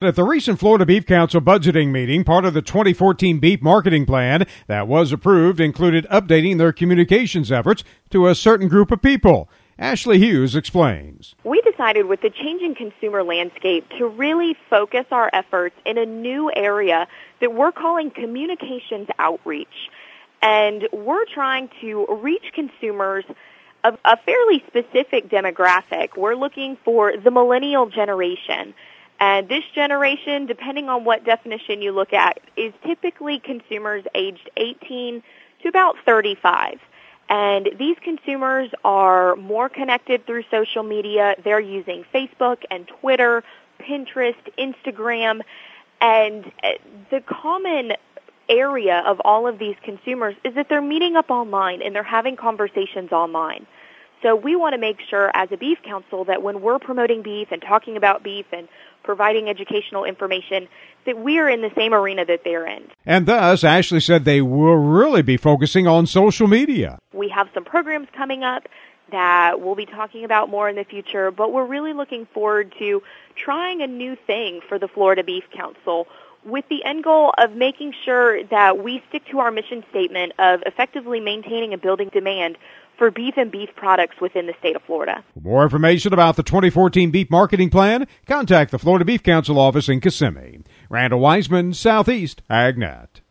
At the recent Florida Beef Council budgeting meeting, part of the 2014 beef marketing plan that was approved included updating their communications efforts to a certain group of people. Ashley Hughes explains. We decided with the changing consumer landscape to really focus our efforts in a new area that we're calling communications outreach. And we're trying to reach consumers of a fairly specific demographic. We're looking for the millennial generation. And this generation, depending on what definition you look at, is typically consumers aged 18 to about 35. And these consumers are more connected through social media. They're using Facebook and Twitter, Pinterest, Instagram. And the common area of all of these consumers is that they're meeting up online and they're having conversations online. So we want to make sure as a beef council that when we're promoting beef and talking about beef and providing educational information, that we're in the same arena that they're in. And thus, Ashley said they will really be focusing on social media. We have some programs coming up that we'll be talking about more in the future, but we're really looking forward to trying a new thing for the Florida Beef Council with the end goal of making sure that we stick to our mission statement of effectively maintaining and building demand for beef and beef products within the state of Florida. For more information about the 2014 beef marketing plan, contact the Florida Beef Council office in Kissimmee. Randall Wiseman, Southeast AgNet.